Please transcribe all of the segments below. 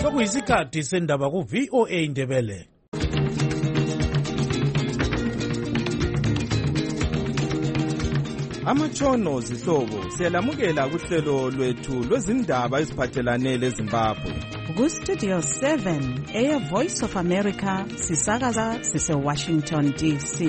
Sokuyisikhathi sendaba ku VOA Indebele. Amatshono zihlobo siyalamukela kuhlelo lwethu lwezindaba eziphathelane leZimbabwe. Ku Studio 7 Air Voice of America sisakaza sise Washington DC.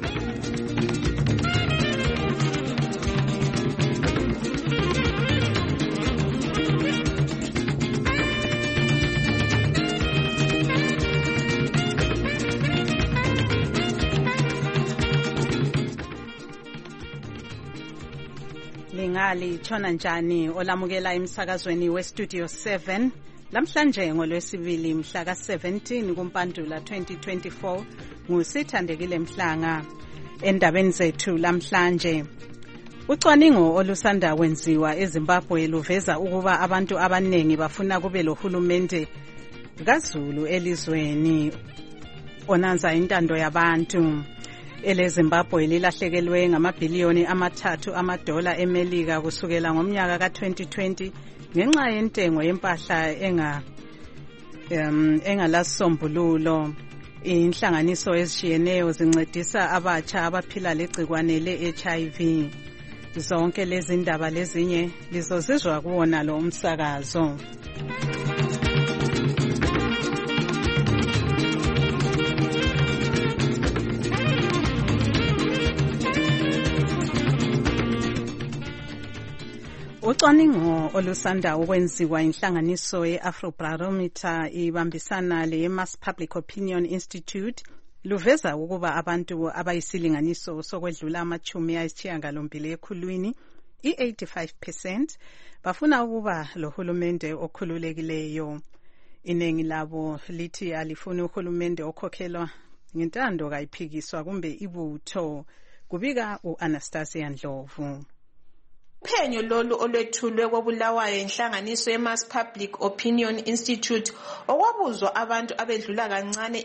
Lingali chona njani olamukela emsakazweni we Studio 7 lamhlanje ngolwesibili mhla ka17 kuMpandula 2024 ngusithandekile Mhlanga. Endabeni zethu lamhlanje, ucwaningo olusanda kwenziwa eZimbabwe luveza ukuba abantu abanengi bafuna kube lohulumende kaZulu elizweni onanza intando yabantu. EleZimbabwe lilahlekelwe ngamabhiliyoni $3 eMelika kusukela ngomnyaka ka2020 ngenxa yentengo yempahla engalasombululo. Inhlanganiso ezishiyeneyo zincedisa abatsha abaphila legcikwane leHIV. Zonke lezi ndaba lezinye lizozizwa kuwona lo umsakazo. Ucwaningo olusanda ukwenziwa inhlanganiso ye-Afrobarometer ibambisana le-Mass Public Opinion Institute luveza ukuba abantu abayisilinganiso sokwedlula ama-80 ekhulwini, i-85%, bafuna ukuba lohulumende okhululekileyo. Iningi labo lithi alifuni uhulumende okhokhelwa ngentando kayiphikiswa kumbe ibutho. Kubika u-Anastasia Ndlovu. Uphenyo lolu olwethulwe kwabulawayo inhlanganiso ye-Mass Public Opinion Institute okwabuzwa abantu abedlula kancane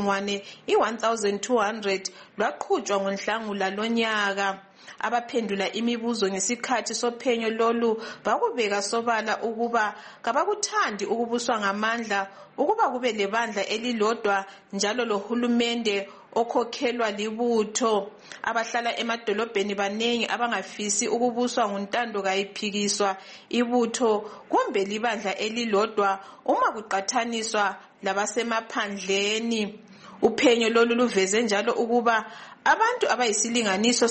1200 lwaqhutshwa ngoNhlangula lonyaka. Abaphendula imibuzo ngesikhathi sophenyo lolu bakubeka sobala ukuba kabakuthandi ukubuswa ngamandla, ukuba kube lebandla elilodwa njalo lohulumende okhokhelwa libutho. Abahlala emadolobheni banengi abangafisi ukubuswa nguntando kayiphikiswa ibutho kumbe libandla elilodwa uma kuqathaniswa labasemaphandleni. Uphenyo lolu luveze njalo ukuba abantu abayisilinganiso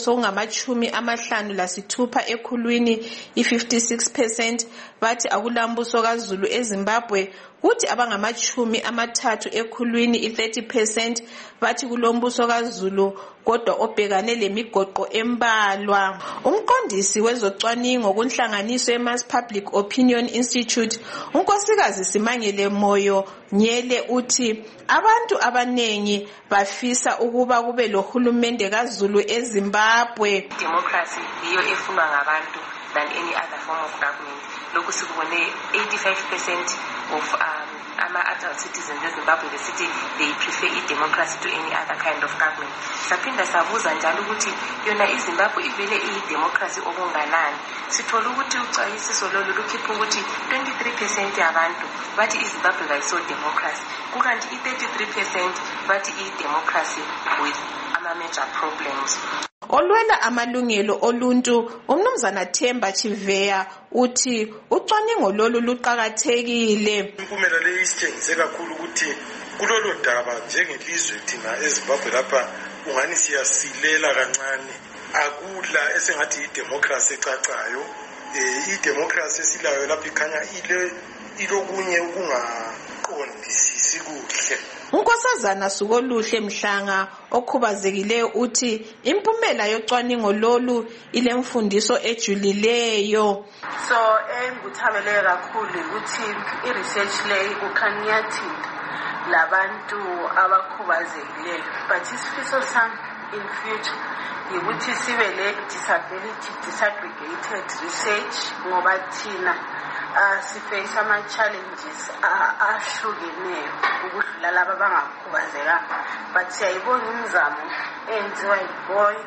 sokungama-56 ekhulwini, i-56%, bathi akulambuso kaZulu eZimbabwe, kuthi abangama-30 ekhulwini, i-30%, bathi kulombuso kaZulu kodwa obhekane lemigoqo embalwa. Umqondisi wezocwaningo kunhlanganiso ye-Mass Public Opinion Institute, unkosikazi Simangele Moyo Nyele, uthi abantu abanengi bafisa ukuba kube lohulumende kaZulu eZimbabwe. Democracy yiyo efunwa ngabantu than any other form of government. Lokhu sikubone 85% of adult citizens in Zimbabwe city they prefer democracy to any other kind of government. Saphinda sabuza njalo ukuthi yona iZimbabwe ivele democracy okunganani. Sithola ukuthi ucwayisiso lolu lukhipha ukuthi 23% yabantu bathi iZimbabwe kayiso democracy, kukanti i-33% bathi i-democracy with ama-major problems. Olwela amalungelo oluntu uMnumzana Themba Chiveya uthi ucwaningo lolu luqhakathekile. Impumela le isitshengise kakhulu ukuthi kulolu daba njengelizwe thina eZimbabwe lapha ungani siyasilela kancane, akula esengathi idemocracy ecacayo. Idemocracy esilayo lapha ikhanya ilokunye ukungaqondisisi kuhle. Unkosazana Sukoluhle Mhlanga okhubazekileyo uthi impumela yocwaningo lolu ilemfundiso ejulileyo. So enguthabele kakhulu ukuthi i-research le ukhanyathi labantu abakhubazekileyo, but isifiso sami in future ukuthi sibe le disability disaggregated research ngoba thina siface ama-challenges ahlukeneyo ukudlula laba abangakhubazekanga, but siyayibona imizamo eyenziwa yiBoy.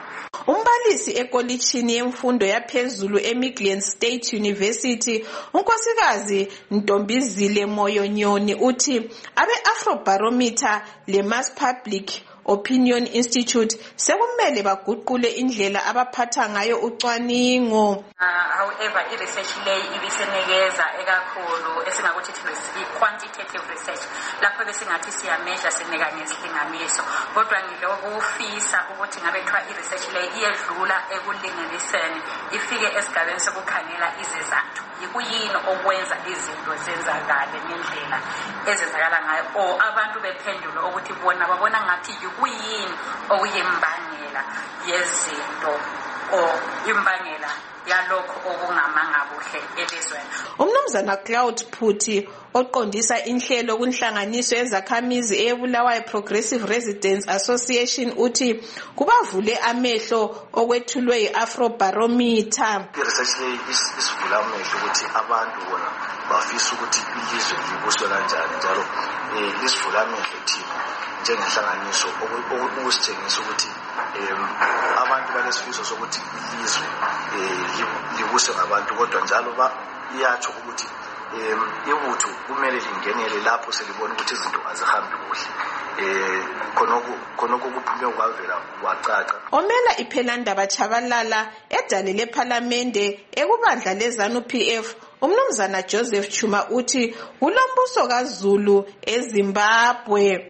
Umbalisi ekolitshini yemfundo yaphezulu eMidrand State University, unkosikazi Ntombizile Moyonyoni uthi abe-Afrobarometer le-Mass Public Opinion Institute sekumele baguqule indlela abaphatha ngayo ucwaningo. However, i-research le ibisenikeza ekakhulu esingakuthi i-quantitative research lapho besingathi siyameasure sinika ngesilinganiso, kodwa ngilokufisa ukuthi ngabe kuthiwa i-research le iyedlula ekulinganiseni ifike esigabeni sokukhangela izizathu. Yikuyini okwenza izinto zenzakale ngendlela ezenzakala ngayo, or abantu bephendula ukuthi bona babona ngathi yikuyini okuyimbangela yezinto or imbangela yalokho okungamanga kuhle elizweni. Umnumzana Cloud Phuthi oqondisa inhlelo kunhlanganiso yezakhamizi eBulawayo Progressive Residents Association uthi kubavule amehlo okwethulwe i-Afrobarometer. I-research le isivula amehlo ukuthi abantu bona bafisa ukuthi ilizwe libuswe kanjani, njalo lisivula amehlo thina njengenhlanganiso ukusitshengisa ukuthi abantu balesifiso sokuthi ilizwe libuswe ngabantu, kodwa njalo iyatsho ukuthi ibutho kumele lingenele lapho selibona ukuthi izinto azihambi kuhle. Khonoko kuphume kwavela wacaca. Omela iPhelandaba Chabalala edale lePhalamende ekubandla leZANU-PF umnumzana Joseph Chuma uthi kulombuso kaZulu eZimbabwe.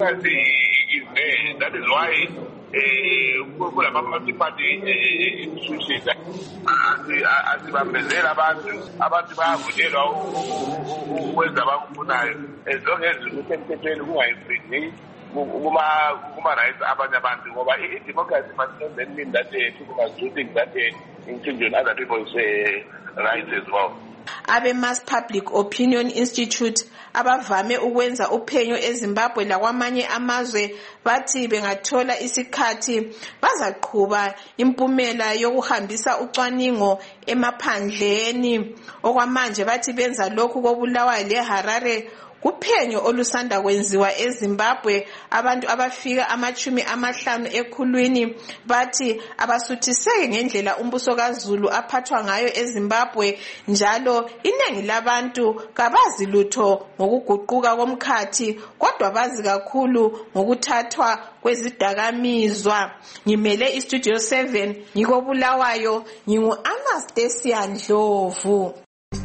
That is why kulama-multi-party institutions asibambezela abantu bayavunyelwa ukwenza abakufunayo as long as kusemthethweni kungayifringi kuma-rights abanye abantu, ngoba i-democracy must not then mean that people must do things that infringe on other people's rights as well. Abe-Mass Public Opinion Institute abavame ukwenza uphenyo eZimbabwe lakwamanye amazwe bathi bengathola isikhathi bazaqhuba impumela yokuhambisa ucwaningo emaphandleni. Okwamanje bathi benza lokhu koBulawayo leHarare kuphenyo olusanda kwenziwa eZimbabwe. Abantu abafika 50 ekhulwini bathi abasuthiseke ngendlela umbuso kaZulu aphathwa ngayo eZimbabwe, njalo iningi labantu kabazi lutho ngokuguquka komkhathi kodwa bazi kakhulu ngokuthathwa kwezidakamizwa. Ngimele iStudio 7 ngikoBulawayo, ngingu-Anastasia Ndlovu.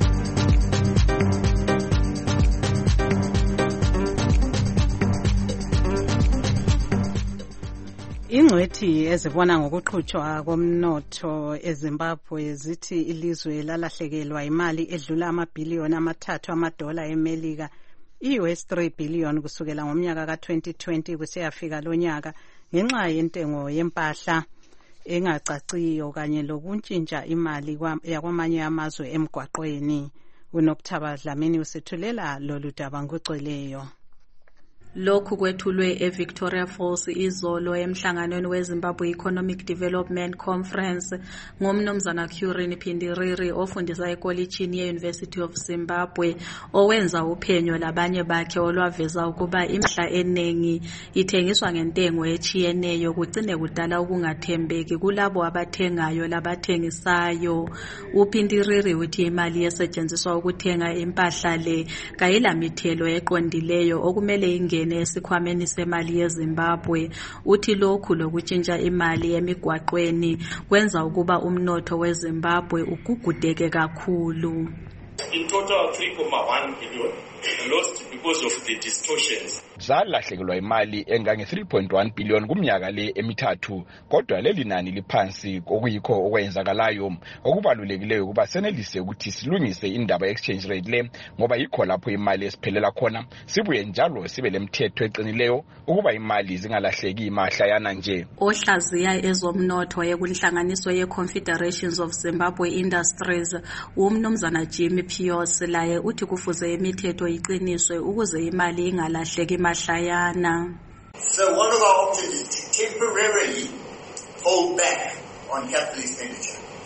Ingcwethi ezibona ngokuqhutshwa komnotho eZimbabwe zithi ilizwe lalahlekelwa imali edlula amabhiliyoni $3 eMelika, i-US 3 billion kusukela ngomnyaka ka-2020 kusiyafika lonyaka ngenxa yentengo yempahla engacaciyo kanye lokuntshintsha imali yakwamanye amazwe emgwaqweni. UNokthaba Dlamini usithulela lolu daba ngocweleyo. Lokhu kwethulwe eVictoria Falls izolo emhlanganweni weZimbabwe Economic Development Conference ngomnumzana Currin Pindiriri ofundisa ekolitshini ye-University of Zimbabwe, owenza uphenyo labanye bakhe olwaveza ukuba imihla enengi ithengiswa ngentengo etshiyeneyo kugcine kudala ukungathembeki kulabo abathengayo labathengisayo. UPindiriri uthi imali esetshenziswa ukuthenga impahla le kayilamithelo eqondileyo okumele ingene esikhwameni semali yeZimbabwe. Uthi lokhu lokutshintsha imali emigwaqweni kwenza ukuba umnotho weZimbabwe ugugudeke kakhulu. In total 3.1 billion lost because of the distortions. Zalahlekelwa imali engange 3.1 billion kumnyaka le emithathu, kodwa leli nani liphansi okuyikho okwenzakalayo. Okubalulekileyo kuba senelise ukuthi silungise indaba exchange rate le, ngoba yikho lapho imali esiphelela khona, sibuye njalo sibe lemthetho eqinileyo ukuba imali zingalahleki mahlayana nje. Ohlaziya ezomnotho yekunhlanganiso ye-Confederations of Zimbabwe Industries umnumzana Jimmy Pios laye uthi kufuze imithetho iqiniswe ukuze imali ingalahleki mahlayana. So one of our options is to temporarily hold back on capital expenditure.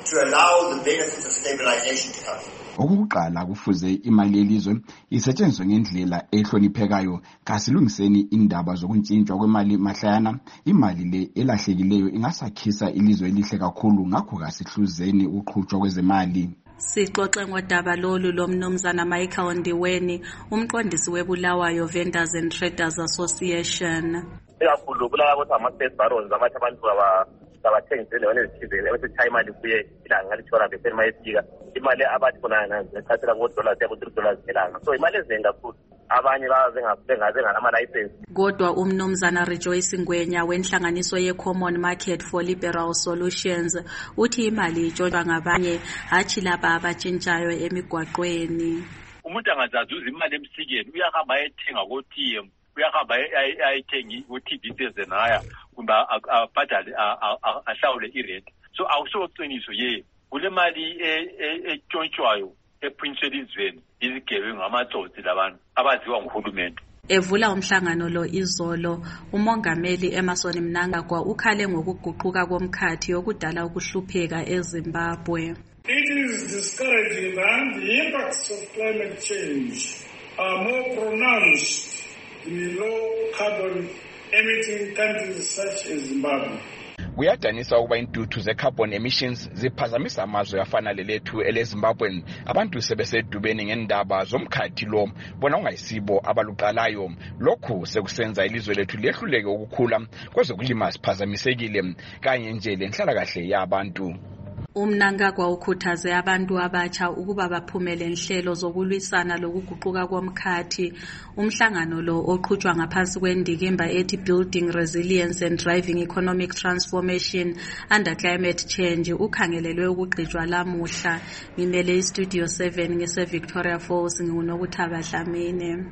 to allow the benefits of stabilization to come in. Okuqala kufuze imali yelizwe isetshenziswe ngendlela ehloniphekayo kasilungiseni indaba zokuntshintshwa kwemali mahlayana. Imali le elahlekileyo ingasakhisa ilizwe elihle kakhulu, ngakho kasihluzeni uqhutshwa kwezemali. Sixoxe ngodaba lolu lomnumzana Michael Ndiweni, umqondisi weBulawayo Vendors and Traders Association. Ekakhulu Bulawayo ukuthi ama-space barons abathi abantu abathengisele endaweni ezithizeni ebesithi imali kuye ilanga ngalithola beseni mayefika imali abathi khona ngekhathela ku-$2 ku-$3 ngelanga, so imali ezinengi kakhulu. Abanye benganama-license. Kodwa umnumzana Rejoice Ngwenya wenhlanganiso ye-Common Market for Liberal Solutions uthi imali itshontshwa ngabanye, hatshi laba abatshintshayo emigwaqweni. Umuntu angazazuza imali emsikeni, uyahamba ayethenga ko-TM, uyahamba ayethenga ku-TB sezenaya kumbe abhadale ahlawule irent. So awusoqiniso ye kule mali etshontshwayo ephinyiswe elizweni izigebengu ngamatsotsi labantu abaziwa nguhulumende. Evula umhlangano lo izolo, umongameli Emmerson Mnangagwa ukhale ngokuguquka komkhathi okudala ukuhlupheka eZimbabwe. It is discouraging that the impacts of climate change are more pronounced in low carbon emitting countries such as Zimbabwe. Kuyadanisa ukuba intuthu ze-carbon emissions ziphazamisa amazwe afana lelethu eleZimbabwe. Abantu sebesedubeni ngendaba zomkhathi lo bona ungayisibo abaluqalayo. Lokhu sekusenza ilizwe lethu lehluleke ukukhula kwezokulima siphazamisekile kanye nje lenhlalakahle yabantu. Umnangagwa ukhuthaze abantu abatsha ukuba baphumele inhlelo zokulwisana lokuguquka komkhathi. Umhlangano lo oqhutshwa ngaphansi kwendikimba ethi Building Resilience and Driving Economic Transformation under Climate Change ukhangelelwe ukugqitshwa lamuhla. Ngimele iStudio 7 ngise-Victoria Falls, nginguNokuthaba Dlamini.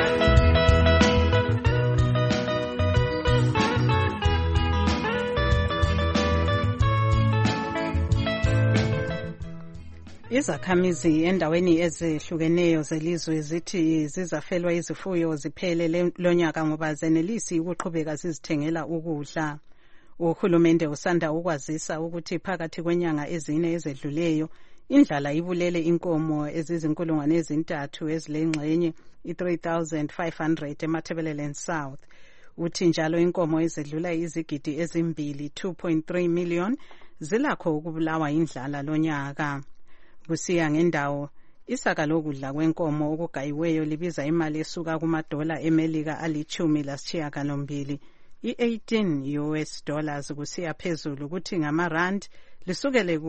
Izakhamizi endaweni ezihlukeneyo zelizwe zithi zizafelwa izifuyo ziphele lonyaka ngoba zenelisi ukuqhubeka zizithengela ukudla. Uhulumende usanda ukwazisa ukuthi phakathi kwenyanga ezine ezedluleyo indlala ibulele inkomo ezizinkulungwane ezintathu ezilengxenye i-3,500 eMatabeleland South. Uthi njalo inkomo ezedlula izigidi ezimbili 2.3 million zilakho ukubulawa indlala lonyaka. Kusiya ngendawo, isaka lokudla kwenkomo okugayiweyo libiza imali esuka kumadola eMelika ali-10.8, i-18 US dollars kusiya phezulu, ukuthi ngamarand lisukele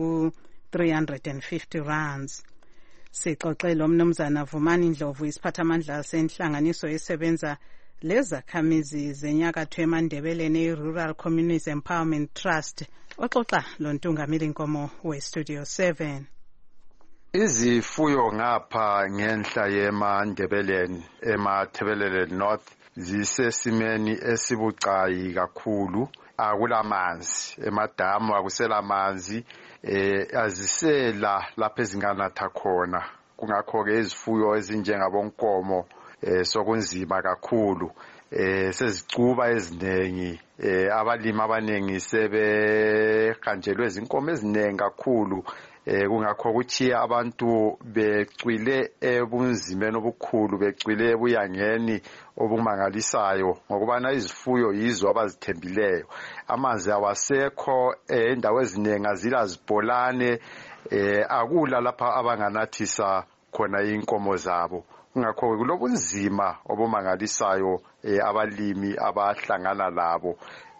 ku-350 rands. Sixoxe lomnumzana Vumani Ndlovu, isiphathamandla senhlanganiso esebenza lezakhamizi zenyakatho eMandebeleni e-Rural Communities Empowerment Trust, oxoxa lontungameli Nkomo we-Studio 7. Izifuyo ngapha ngenhla yeMandebeleni eMatabeleland North zisesimeni esibucayi kakhulu. Akulamanzi emadamu, akuselamanzi, azisela lapha ezinganatha khona. Kungakho-ke izifuyo ezinjengabonkomo sokunzima kakhulu, sezicuba eziningi, abalimi abaningi sebehanjelwe izinkomo eziningi kakhulu. Kungakho kuchiya abantu becwile ebunzimeni obukhulu, becwile ebuyangeni obumangalisayo ngokubana izifuyo yizo abazithembileyo. Amanzi awasekho, indawo eziningi azila zibholane, akula lapha abanganathisa khona inkomo zabo. Kungakho kulobunzima obumangalisayo abalimi abahlangana labo.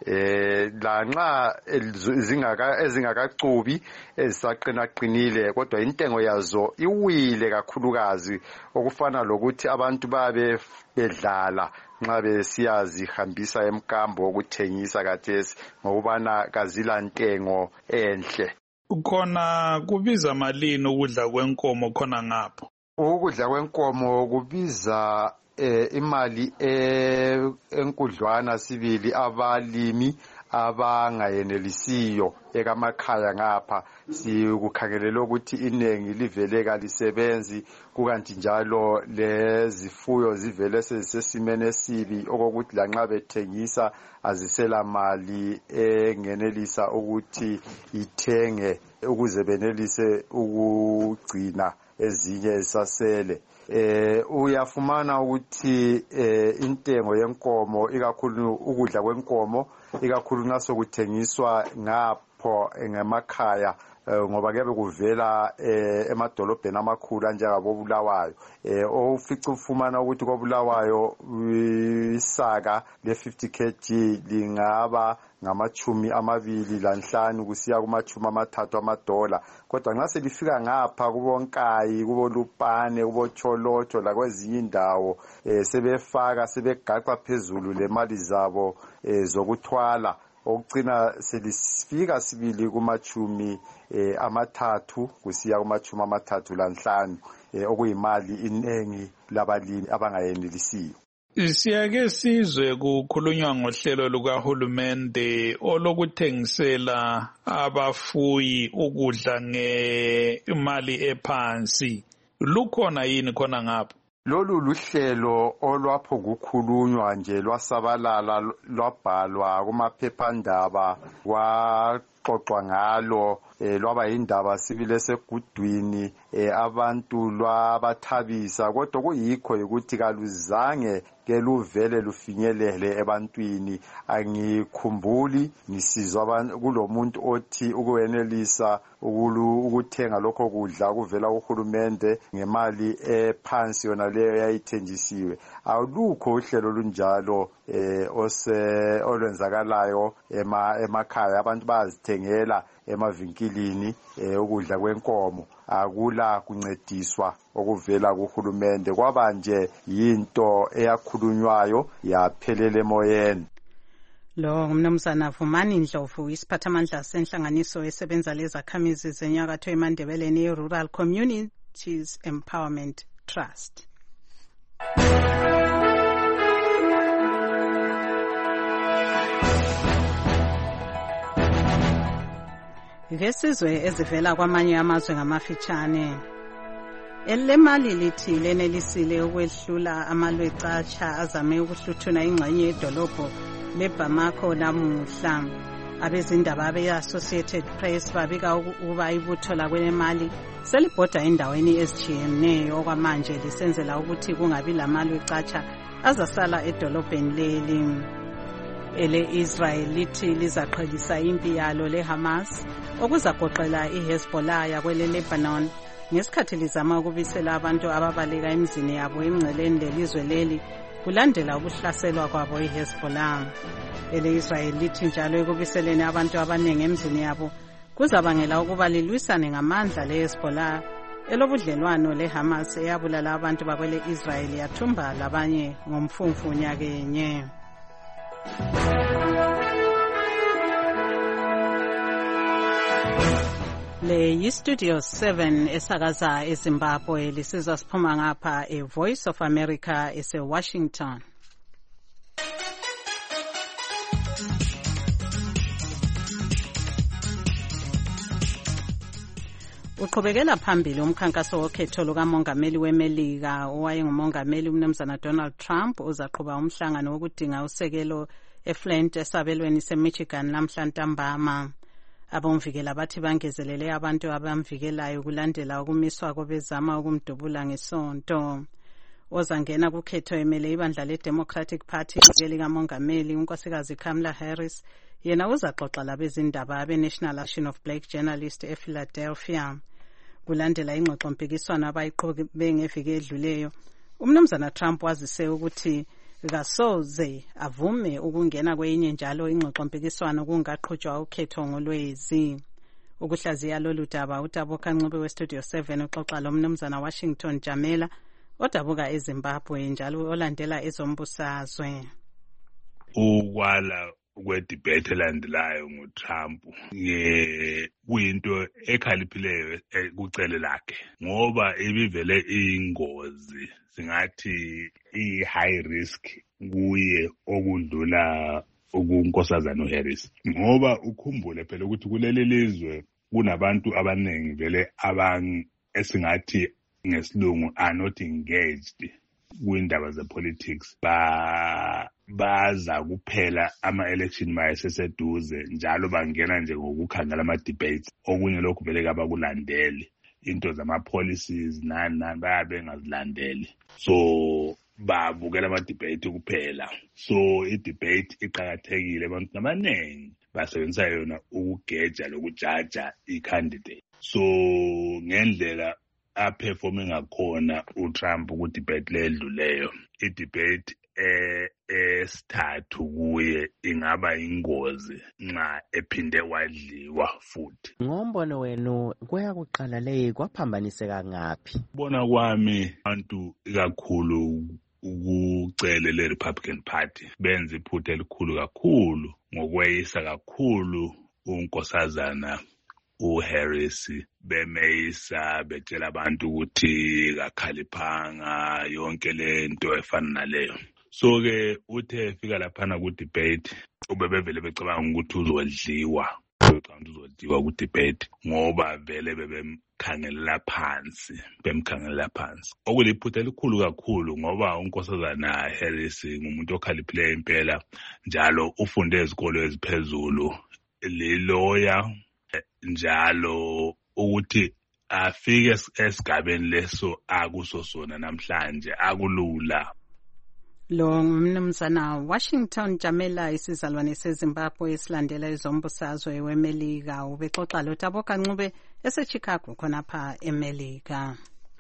Lanxa ezingakacubi ezisaqinaqinile, kodwa intengo yazo iwile kakhulukazi, okufana lokuthi abantu babe bedlala nxa besiyazihambisa emkambo okuthengisa kathesi ngokubana kazila ntengo enhle. Khona kubiza malini ukudla kwenkomo khona ngapho? Ukudla kwenkomo kubiza imali enkudlwana sibili abalimi abangayenelisiyo ekamakhaya ngapha. Sikukhangelela ukuthi inengi livele kalisebenzi, kukanti njalo lezifuyo zivele sezisesimeni esibi okokuthi lanxa bethengisa azisela mali engenelisa ukuthi ithenge ukuze benelise ukugcina ezinye esasele. Uyafumana ukuthi intengo yenkomo ikakhulu ukudla kwenkomo ikakhulu nxa sokuthengiswa ngapho ngemakhaya ngoba kube kuvela emadolobheni amakhulu anjengabo Bulawayo. Ofica ufumana ukuthi koBulawayo isaka le50 kg lingaba ngama-25 kusiya kuma-30 kodwa nxa selifika ngapha kubonkayi kubolupane kubocholotsho lakwezinye indawo sebefaka sebegaqa phezulu lemali zabo zokuthwala okucina selifika sibili kuma-30 kusiya kuma-35 okuyimali inengi labalimi abangayenelisiyo. Siyake sizwe kukhulunywa ngohlelo lukahulumende olokuthengisela abafuyi ukudla ngemali ephansi. Lukhona yini khona ngapho? Lolu luhlelo olwapho kukhulunywa nje lwasabalala lwabhalwa kumaphephandaba kwaxoxwa ngalo lwaba indaba sibile segudwini abantu lwabathabisa kodwa kuyikho ukuthi kaluzange ke luvele lufinyelele ebantwini. Angikhumbuli nisizwa kulomuntu othi ukwenelisa ukuthenga lokho kudla kuvela kuhulumende ngemali ephansi yona leyo yayithenjisiwe. Alukho uhlelo lunjalo olwenzakalayo emakhaya. Abantu bayazithengela emavinkilini ukudla kwenkomo. Akula kuncediswa okuvela kuhulumende. Kwaba nje yinto eyakhulunywayo yaphelela emoyeni. Lo ngumnumzana Vumani Ndlovu, isiphathamandla senhlanganiso esebenza lezakhamizi zenyakatho eMandebeleni ye-Rural Communities Empowerment Trust. Ngesizwe ezivela kwamanye amazwe ngamafitshane. Elemali lithi lenelisile ukwehlula amalwecatsha azame ukuhluthuna ingxenye yedolobho leBamako namuhla. Abezindaba be-Associated Press babika ukuba ibutho lakwelemali selibhoda endaweni ezitshiyeneyo okwamanje lisenzela ukuthi kungabi lamalwecatsha azasala edolobheni leli. Ele-Israel lithi lizaqhelisa impi yalo leHamas okuzagoqela iHezbollah yakwele Lebanon ngesikhathi lizama ukubisela abantu ababaleka emizini yabo emngceleni lelizwe leli kulandela ukuhlaselwa kwabo iHezbollah. Ele-Israel lithi njalo ekubiseleni abantu abaningi emizini yabo kuzabangela ukuba lilwisane ngamandla leHezbollah elobudlelwano leHamas eyabulala abantu bakwele Israel yathumba labanye ngomfumfu nyakenye. Le yiStudio 7 esakaza eZimbabwe lisizwa siphuma ngapha eVoice of America eseWashington. Uqhubekela phambili umkhankaso wokhetho lukamongameli weMelika owayengumongameli umnumzana Donald Trump uzaqhuba umhlangano wokudinga usekelo eFlint esabelweni seMichigan namhla ntambama. Abomvikela bathi bangezelele abantu abamvikelayo kulandela ukumiswa kobezama ukumdubula ngesonto. Ozangena kukhetho emele ibandla leDemocratic Party likamongameli unkosikazi Kamala Harris yena uzaxoxa labezindaba abeNational Association of Black Journalists ePhiladelphia. Kulandela ingxoxo mpikiswano abayiqhube ngeviki edluleyo, umnumzana Trump wazise ukuthi kasoze avume ukungena kwenye njalo ingxoxo mpikiswano kungaqhutshwa ukhetho ngolwezi. Ukuhlaziya lolu daba uTabuka Ncube weStudio 7 uxoxa lomnumzana Washington Jamela odabuka eZimbabwe njalo olandela ezombusazwe. Ukwala kwedebate elandelayo ngoTrump kuyinto ekhaliphileyo kucele lakhe ngoba ibivele ingozi singathi i-high risk kuye okudlula ukunkosazana uHarris ngoba ukhumbule phela ukuthi kuleli lizwe kunabantu abaningi vele esingathi ngesilungu are not engaged kwindaba zepolitics baza kuphela ama-election mayeseseduze njalo bangena nje ngokukhangela ama-debates. Okunye lokhu vele kabakulandeli into zama-policies nani bayabe bengazilandeli, so babukela ama-debate kuphela. So i-debate iqakathekile, abantu abaningi basebenzisa yona ukugeja lokujaja i-candidate. So ngendlela aperforme ngakhona uTrump ku-debate ledluleyo, i-debate esithathu kuye ingaba ingozi nxa ephinde wadliwa futhi. Ngombono wenu kuyakuqala leyi kwaphambaniseka ngaphi? Bona kwami abantu kakhulu ukucele le-Republican Party benza iphutha elikhulu kakhulu ngokweyisa kakhulu unkosazana uHarris, bemeyisa betshela abantu ukuthi kakhaliphanga yonke lento efana naleyo. So ke uthe fika laphana ku-debate ubebevele becabanga ukuthi uzodliwa ku-debate ngoba vele bemkhangelela phansi. Okuliphutha elikhulu kakhulu ngoba unkosazana Harris ngumuntu okhaliphileyo impela, njalo ufunde ezikolo eziphezulu, liloya, njalo ukuthi afike esigabeni leso akuso sona namhlanje akulula. Lo ngumnumzana Washington Jamela, isizalwane seZimbabwe esilandela ezombusazwe weMelika, ubexoxa lo Thabo Kancube eseChicago khonapha eMelika.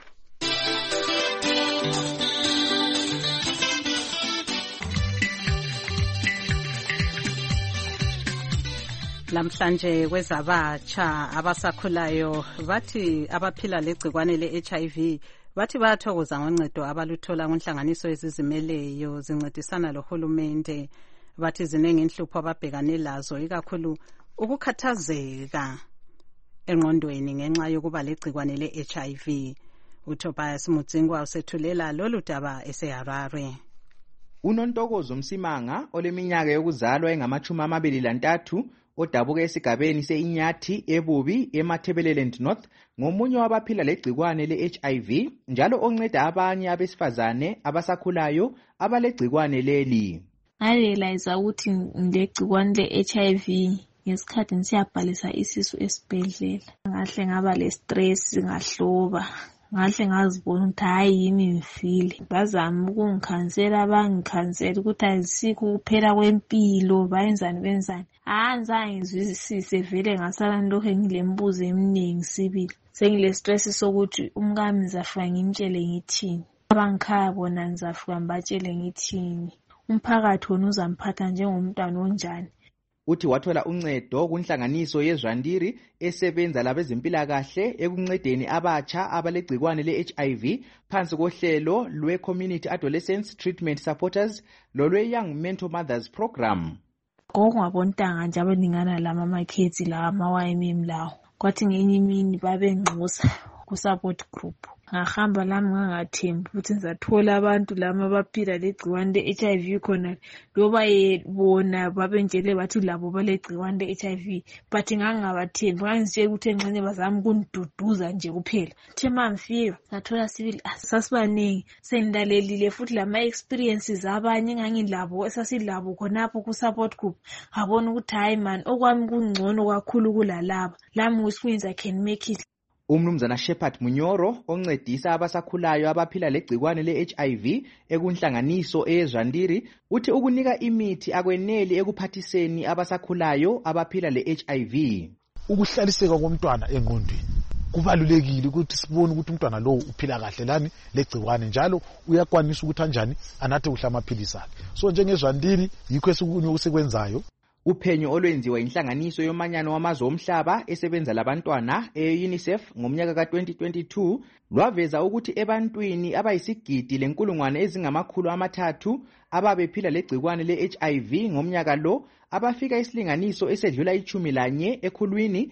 Lamhlanje kwezabatsha abasakhulayo bathi abaphila legcikwane le-HIV bathi bayathokoza ngoncedo abaluthola kunhlanganiso ezizimeleyo zincedisana lohulumende. Bathi ziningi inhlupho ababhekane lazo, ikakhulu ukukhathazeka engqondweni ngenxa yokuba legcikwane le-HIV. uTobias Mudzingwa usethulela lolu daba eseHarare. UNontokozo Msimanga oleminyaka yokuzalwa engama-23 odabuka esigabeni se-Inyathi ebubi eMatabeleland North ngomunye wabaphila legcikwane le-HIV njalo onceda abanye abesifazane abasakhulayo abalegcikwane leli. Ngarealize ukuthi ngilegcikwane le-HIV ngesikhathi ngisiyabhalisa isisu esibhedlela. Ngahle ngaba le-stress, ngahloba, ngahle ngazibona ukuthi hayi yini ngifile. Bazama ukungikhansela, bangikhansela ukuthi ayisikho ukuphela kwempilo, benzani. Anzange ngizwisise vele, ngasala ngilokho ngilembuzo eminingi sibili. Sengile-stress sokuthi umkami ngizafika ngimtshele ngithini, abangikhaya bona ngizafika ngibatshele ngithini, umphakathi wona uzamphatha njengomntwana onjani. Uthi wathola uncedo kunhlanganiso yeZwandiri esebenza labezempilakahle ekuncedeni abatsha abalegcikwane le-HIV phansi kohlelo lwe-Community Adolescents Treatment Supporters lolwe-Young Mentor Mothers Program. Ngokungabontanga nje abaningana lama makhethi lawa ama-YMM lawo, kwathi ngenye imini babengxosa ku-support group. Ngahamba lami ngangathembi ukuthi ngizathola abantu lama abaphila legcikwane le-HIV khona, loba bona babentshele bathi labo balegcikwane le-HIV, but ngangabathembi. Ngangitshela ukuthi engxenye bazama ukungiduduza nje kuphela. Uthe mamfika ngathola sibili sasibaningi, sengilalelile futhi lama-experiences abanye engangilabo esasilabo khonapho ku-support group. Ngabona ukuthi hayi man, okwami kungcono kakhulu kulalaba, lami which means I can make it. Umnumzana Shepard Munyoro oncedisa abasakhulayo abaphila legcikwane le-HIV ekunhlanganiso eyeZwandiri uthi ukunika imithi akweneli ekuphathiseni abasakhulayo abaphila le-HIV. Ukuhlaliseka komntwana engqondweni kubalulekile ukuthi sibone ukuthi umntwana lo uphila kahle lani legcikwane, njalo uyakwanisa ukuthi kanjani anathe kuhle amaphilisi akhe. So njengeZwandiri yikho esikwenzayo. Uphenyo olwenziwa inhlanganiso yomanyano wamazwe omhlaba esebenza labantwana e-UNICEF ngomnyaka ka-2022 lwaveza ukuthi ebantwini abayisigidi lenkulungwane ezingama-300 ababephila legcikwane le-HIV ngomnyaka lo, abafika isilinganiso esedlula 11 ekhulwini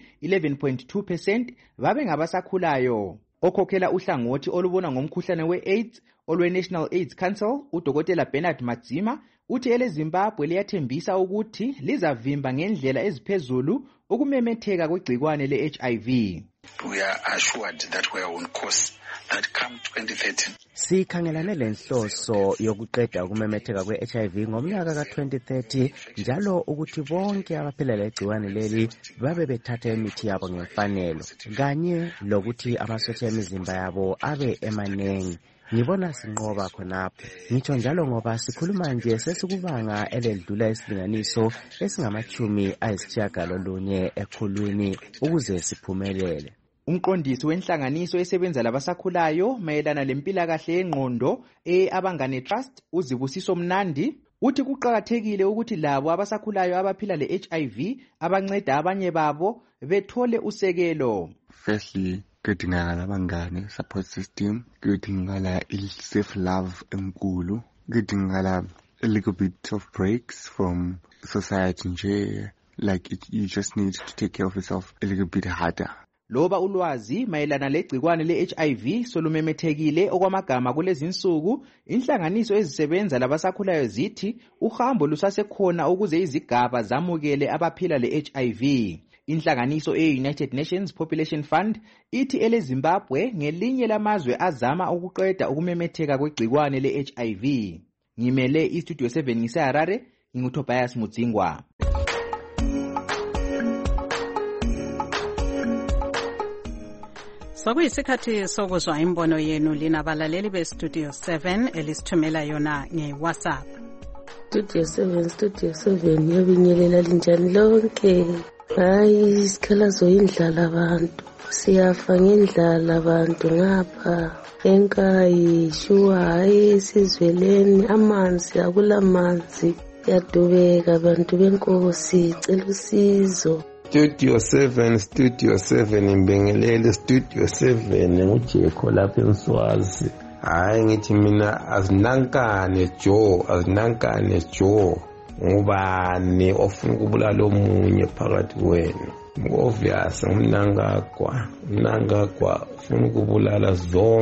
11.2% babe ngabasakhulayo. Okhokhela uhlangothi olubona ngomkhuhlane we-AIDS olwe-National AIDS Council, uDokotela Bernard Madzima, uthi eleZimbabwe liyathembisa ukuthi lizavimba ngendlela eziphezulu ukumemetheka kwegcikwane le-HIV. we are assured that we are on course that come 2030. Sikhangelane lenhloso yokuqeda ukumemetheka kwe-HIV ngomnyaka ka-2030 njalo ukuthi bonke abaphila legciwane leli babe bethatha imithi yabo ngemfanelo kanye lokuthi amasotsha emizimba yabo abe emanengi. Ngibona sinqoba khonapho. Ngitsho njalo ngoba sikhuluma nje sesikubanga eledlula isilinganiso esingama-90 ekhulwini ukuze siphumelele. Umqondisi wenhlanganiso esebenza labasakhulayo mayelana lempilakahle yengqondo Abangane Trust uZibusiso Mnandi uthi kuqakathekile ukuthi labo abasakhulayo abaphila le-HIV abanceda abanye babo bethole usekelo. Firstly, kudingakala abangane support system, kudingakala self love enkulu, kudingakala a little bit of breaks from society nje, like you just need to take care of yourself a little bit harder. Loba ulwazi mayelana legcikwane le-HIV solumemethekile okwamagama kulezinsuku, inhlanganiso ezisebenza labasakhulayo zithi uhambo lusasekhona ukuze izigaba zamukele abaphila le-HIV. Inhlanganiso e-United Nations Population Fund ithi eleZimbabwe ngelinye lamazwe azama ukuqeda ukumemetheka kwegcikwane le-HIV. Ngimele iStudio 7 ngiseHarare, nginguTobias Mudzingwa. Sokuyisikhathi sokuzwa imbono yenu lina balaleli beStudio 7 elisithumela yona ngeWhatsApp. Studio 7 yabinyelela linjani lonke. Hayi isikhalazo indlala abantu. Siyafa ngendlala abantu ngapha. Enkayi shuwa hayi sizweleni amanzi akulamanzi. Yadubeka abantu benkosi cela usizo. Studio 7 imbingelele Studio 7 ngujekho lapha eMswazi. Hayi ngithi mina azinankane Joe ngubani ofuna ukubulala omunye phakathi kwenu. Obvious ngumnangagwa ufuna ukubulala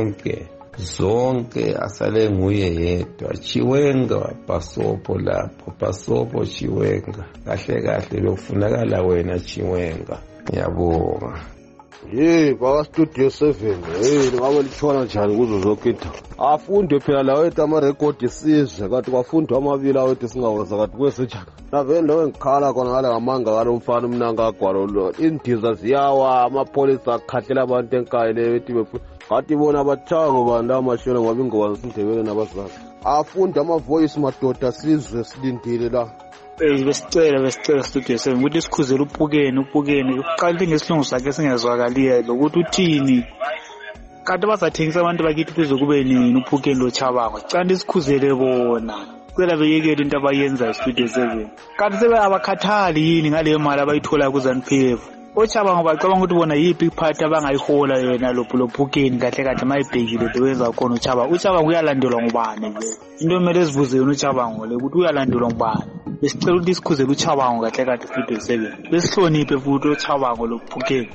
zonke asale nguye yedwa. Chiwenga Pasopo lapho, Pasopo Chiwenga. Kahle lokufunakala wena Chiwenga. Ngiyabonga. Baka Studio 7 ngabe litshona njani kuzo zonke into. Afundwe phela lawo ethi ama-record isizwe kanti kwafundwa amabili awethu singawaza kanti kwesenjani. Navele lo ngikhala khona ngale ngamanga ngalo mfana umnangagwa lo. Indiza ziyawa amapholisa akhahlela abantu enkayi leyo ethi ngathi bona bathango bantu amashela ngoba ingoba zindebele nabazazi. Afunda ama-voice madoda sizwe silindile la. Besicela Studio 7 ukuthi sikhuzele upukeni uqala ngesilungu sakhe singezwakaliye lokuthi uthini kanti bazathengisa abantu bakithi kuze kube nini upukeni loChabango kanti sikhuzele bona cela beyekele into abayenza Studio 7 kanti sebe abakhathali yini ngale mali abayithola kuZANU-PF. OChabango bacabanga ukuthi bona yiphi iphathi abangayihola yena lophukeni kahle mayibhekile bewenza khona uChabango uyalandelwa ngubani le into emele sivuze yona uChabango le ukuthi uyalandelwa ngubani. Besicela ukuthi sikhuzele uChabango kahle Studio 7 besihloniphe futhi uChabango lophukeni.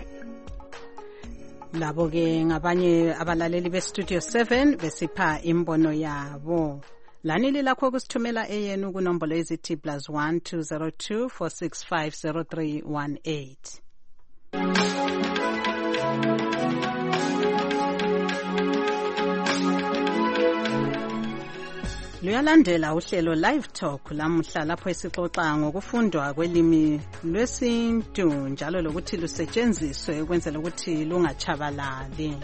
Labo ke ngabanye abalaleli beStudio 7 besipha imbono yabo. Lanili lakho kusithumela eyenu kunombolo ezithi +1 202 465 0318. Luyalandela uhlelo Live Talk lamuhla lapho esixoxa ngokufundwa kwelimi lwesintu njalo lokuthi lusetshenziswe ukwenzela ukuthi lungachabalali.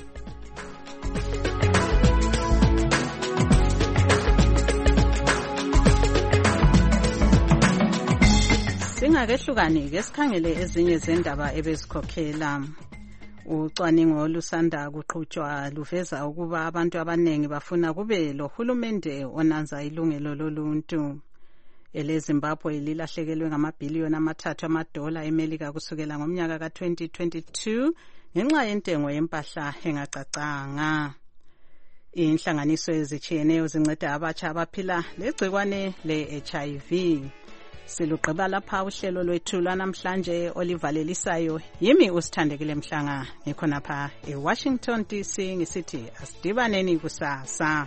Singakehlukani ke sikhangele ezinye zendaba ebezikhokhela. Ucwaningo olusanda kuqhutshwa luveza ukuba abantu abanengi bafuna kube lohulumende onanza ilungelo loluntu. EleZimbabwe lilahlekelwe ngamabhiliyoni $3 eMelika kusukela ngomnyaka ka-2022 ngenxa yentengo yempahla engacacanga. Inhlanganiso ezitshiyeneyo zinceda abatsha abaphila legcikwane le-HIV. Silugqiba lapha uhlelo lwethu lwanamhlanje olivalelisayo yimi uSithandekile Mhlanga ngikhonapha eWashington DC ngisithi asidibaneni kusasa.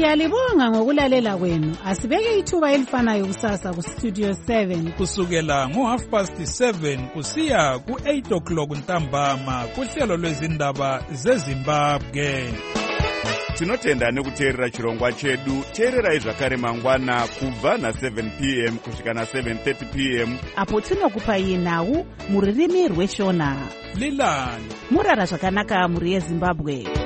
Siyalibonga ngokulalela kwenu. Asibeke ithuba elifanayo kusasa ku Studio 7 kusukela ngo7:30 kusiya ku8 ntambama kuhlelo lwezindaba zeZimbabwe. Tinotenda nekuteerera chirongwa chedu. Teererai zvakare mangwana kubva na7 p.m. kusvika na7:30 p.m. apo tinokupai nhau muririmi rweshona. Lilani murara zvakanaka muri yeZimbabwe.